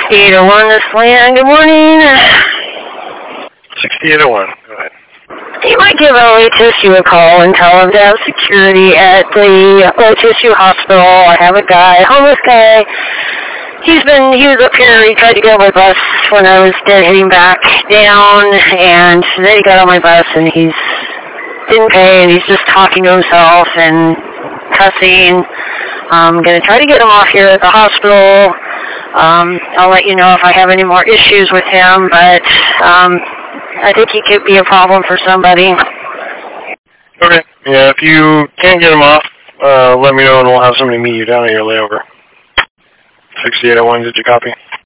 6801, this land. Good morning. 6801, go ahead. You might give LA Tissue a call and tell them to have security at the LA Tissue Hospital. I have a guy, homeless guy. He was up here, he tried to get on my bus when I was heading back down, and then he got on my bus and he didn't pay, and he's just talking to himself and cussing. I'm going to try to get him off here at the hospital. I'll let you know if I have any more issues with him, but I think he could be a problem for somebody. Okay. Yeah, if you can't get him off, let me know and we'll have somebody meet you down at your layover. 6801, did you copy?